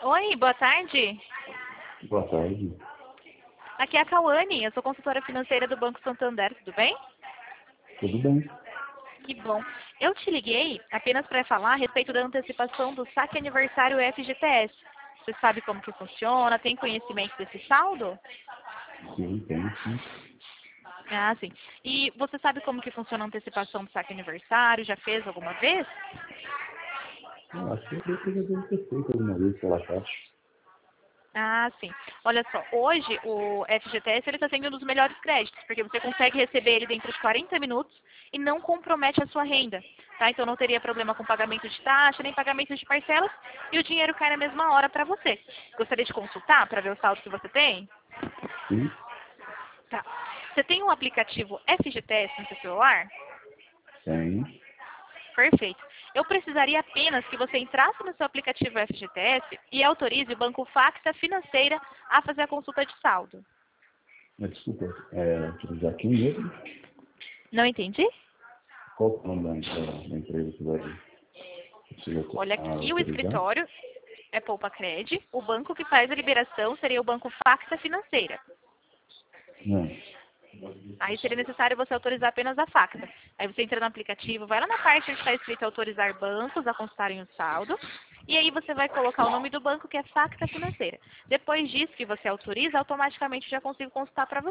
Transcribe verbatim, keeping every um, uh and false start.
Oi, boa tarde. Boa tarde. Aqui é a Cauane, eu sou consultora financeira do Banco Santander, tudo bem? Tudo bem? Que bom. Eu te liguei apenas para falar a respeito da antecipação do saque aniversário F G T S. Você sabe como que funciona? Tem conhecimento desse saldo? Sim, tem sim. Ah, sim. E você sabe como que funciona a antecipação do saque aniversário? Já fez alguma vez? Eu acho que eu já deve ter feito alguma vez pela Caixa. Ah, sim. Olha só, hoje o F G T S ele está sendo um dos melhores créditos, porque você consegue receber ele dentro de quarenta minutos e não compromete a sua renda, tá? Então não teria problema com pagamento de taxa, nem pagamento de parcelas, e o dinheiro cai na mesma hora para você. Gostaria de consultar para ver o saldo que você tem? Sim, Tá. Você tem um aplicativo F G T S no seu celular? tem. Perfeito. Eu precisaria apenas que você entrasse no seu aplicativo F G T S e autorize o Banco Facta Financeira a fazer a consulta de saldo. Mas desculpa, é, utilizar aqui mesmo? Não entendi? Qual é o nome da empresa, da empresa que vai precisa Olha, ah, aqui o autorizar? escritório é Poupa Cred, o banco que faz a liberação seria o Banco Facta Financeira. Não. Aí seria necessário você autorizar apenas a Facta. Aí você entra no aplicativo, vai lá na parte onde está escrito autorizar bancos a consultarem o saldo, e aí você vai colocar o nome do banco que é Facta Financeira. Depois disso que você autoriza, automaticamente já consigo consultar para você.